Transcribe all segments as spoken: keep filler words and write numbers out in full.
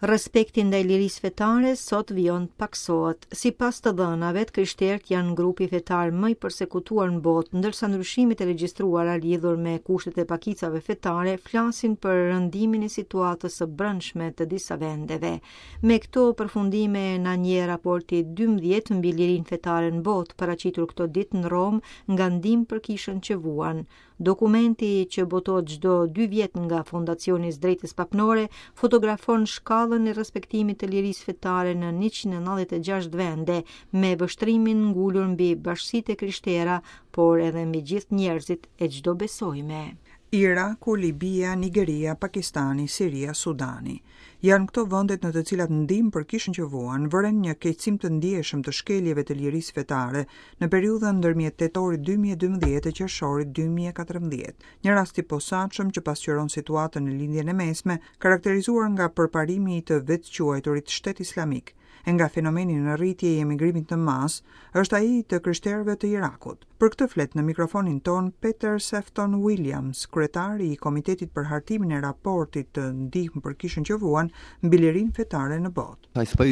Respekti ndaj lirisë fetare sot vijon të paksohet. Sipas të dhënave, krishterët janë grupi fetar më i përsekutuar në botë, ndërsa ndryshimet e regjistruara lidhur me kushtet e pakicave fetare flasin për rëndimin e situatës së brendshme të disa vendeve. Me këto përfundime na nje raporti dymbëdhjetë mbi lirinë fetare në botë, paraqitur këto ditë në Rom nga ndim për kishën që vuan. Dokumenti që botohet çdo dy vjet nga Fondacioni i Drejtës Papnore fotografon shkallën e respektimit të lirisë fetare në njëqind e nëntëdhjetë e gjashtë vende, me vështrimin ngulur mbi bashkësitë e krishtera, por edhe mbi gjithë njerëzit e çdo besojme. Iraku, Libia, Nigeria, Pakistani, Siria, Sudani. Janë këto vendet në të cilat ndim për kishën që vuan vëren një keqësim të ndjeshëm të shkeljeve të lirisë fetare në periudhën ndërmjet tetorit dy mijë e dymbëdhjetë e qershorit dy mijë e katërmbëdhjetë. Një rast i posaçëm që pasqyron situatën në lindjen e mesme, karakterizuar nga përparimi i të vetëquajturit Shtet Islamik e nga fenomeni në rritje i emigrimit të mas, është ai të krishterëve të Irakut. Për këtë flet në mikrofonin ton Peter Sefton Williams, kryetari i Komitetit për hartimin e raportit të ndihmë për kishën që vuan mbi lirinë fetare në botë.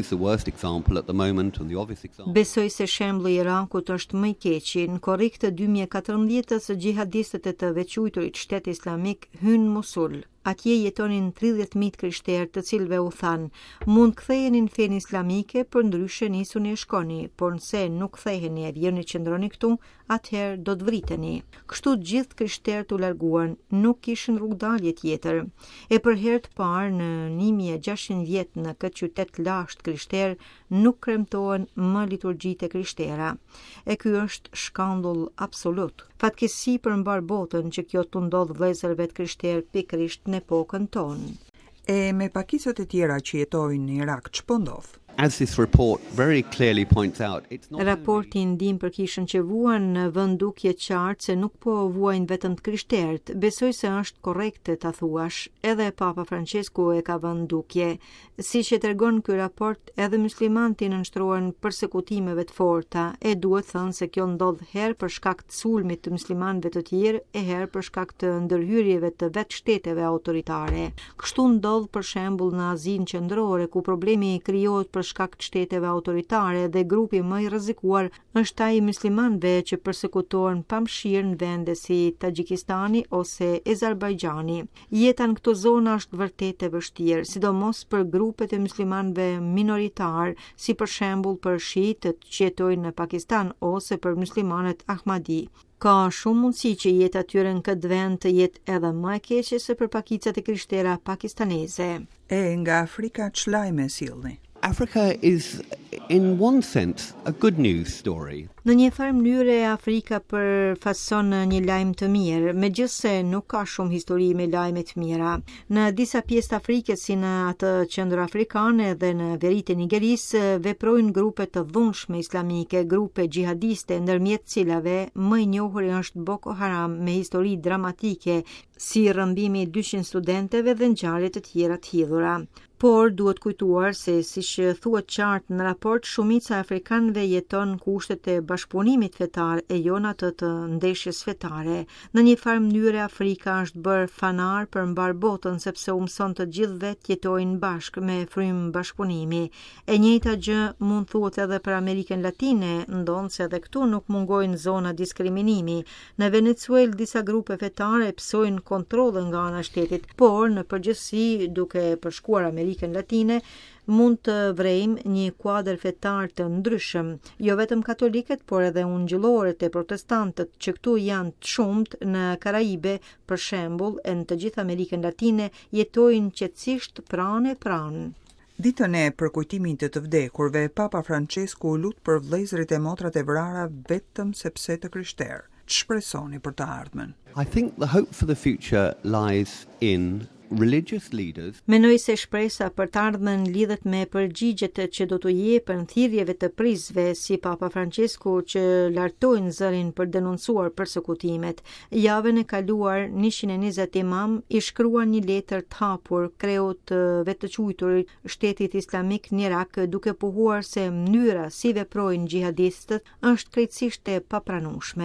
Besoj se shembulli i Irakut është më i keqi. Në korrik të dy mijë e katërmbëdhjetës, xihadistët e të veçujturit Shtet Islamik hynë Mosul. Atje jetonin tridhjetë mijë krishterë, të cilëve u than, mund ktheheni në fenë islamike, për ndryshe nisuni e shkoni, por nëse nuk ktheheni e vjeni qëndroni këtu, atëherë do të vriteni. Kështu gjithë krishterët u larguan, nuk kishin rrugdalje tjetër. E për herë të parë në një mijë e gjashtëqind vjet në këtë qytet lashtë krishter nuk kremtohen më liturgjitë e krishtera. E ky është shkandull absolut. Fatkeqësi për mbar botën që kjo të ndodh vëllezërve të krishterë pikërisht në epokën tonë. E me pakicat e tjera që jetojnë në Irak, ç'po ndodh? As this report very clearly points out, it's not Raporti i ndim për kishën që vuan në vëndukje qartë se nuk po vuajnë vetëm të krishterët. Besoj se është korrekte ta thuash, edhe Papa Francesku e ka vëndukje. Siç e tregon ky raport, edhe muslimanët i nënshtrohen përsekutimeve të forta, e duhet thënë se kjo ndodh herë për shkak të sulmit të muslimanëve të tjerë, e herë për shkak të ndërhyrjeve të vetë shteteve autoritare. Kështu ndodh për shembull në Azinë Qendrore, ku problemi krijohet për shkak të shteteve autoritare dhe grupi më i rrezikuar është ai i muslimanëve që përsekutohen pamshirë në vende si Tagjikistani ose Azerbajxhani. Jeta në këto zona është vërtet e vështirë, sidomos për grupet e muslimanëve minoritar, si për shembull për shiitët që jetojnë në Pakistan ose për muslimanët Ahmadi. Ka shumë mundësi që jeta atyre në këtë vend të jetë edhe më e keqe se për pakicat e krishtera pakistaneze. E nga Afrika ç'lajme sillni? Africa is, in one sense, a good news story. Në një farë mënyre Afrika përfason një lajm të mirë, megjithse nuk ka shumë histori me lajme të mira. Në disa pjesë të Afrikës, si në atë qendroafrikane dhe në veritë e Nigerisë, veprojnë grupe të dhunshme islamike, grupe xhihadiste, ndërmjet cilave më i njohur është Boko Haram, me histori dramatike, si rrëmbimi dyqind studenteve dhe ngjarje të tjera të hidhura. Por duhet kujtuar se, siç thuhet qartë në raport, shumica e afrikanëve jeton në kushtet e bashkëpunimit fetar e jo në atë të ndeshjes fetare. Në një farë mënyre Afrika është bërë fanar për mbar botën, sepse u mëson të gjithëve të jetojnë bashkë me frym bashkëpunimi. E njëjta gjë mund thuhet edhe për Amerikën Latine, ndonse se edhe këtu nuk mungojnë zona diskriminimi. Në Venezuelë disa grupe fetare psojnë kontrollin nga ana e shtetit, por në përgjithësi, duke përshkuar Amerikën Amerikën Latine, mund të vrejmë një kuadër fetar të ndryshëm, jo vetëm katolikët, por edhe ungjillorët e protestantët që këtu janë të shumt në Karaibe, për shembull, e në të gjithë Amerikën Latine jetojnë qetësisht pranë e pranë. Ditën e përkujtimit të të vdekurve, Papa Francesku lut për vëllezërit e motrat e vrara vetëm sepse të krishterë. Ç'shpresoni për të ardhmen? I think the hope for the future lies in religious leaders. Menoj se shpresa për të ardhmen lidhet me përgjigjet që do të jepen thirrjeve të prizve si Papa Francesku që lartojnë zërin për denoncuar përsekutimet. Javën e kaluar njëqind e njëzet imam i shkruan një letër të hapur kreut të vetëquajturit Shtetit Islamik në Irak, duke pohuar se mënyra si veprojnë xhihadistët është krejtësisht e papranueshme.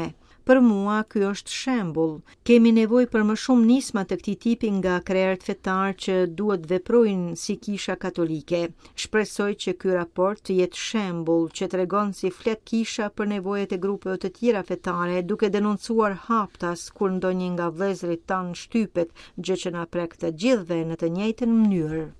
Për mua, ky është shembull. Kemi nevojë për më shumë nisma të këtij tipi nga krerët fetar që duhet veprojnë si Kisha Katolike. Shpresoj që ky raport të jetë shembull që tregon si flet Kisha për nevojat e grupeve të tjera fetare, duke denoncuar haptas kur ndonjë nga vëllezërit tanë shtypet, gjë që na prek të gjithëve në të njëjtën mënyrë.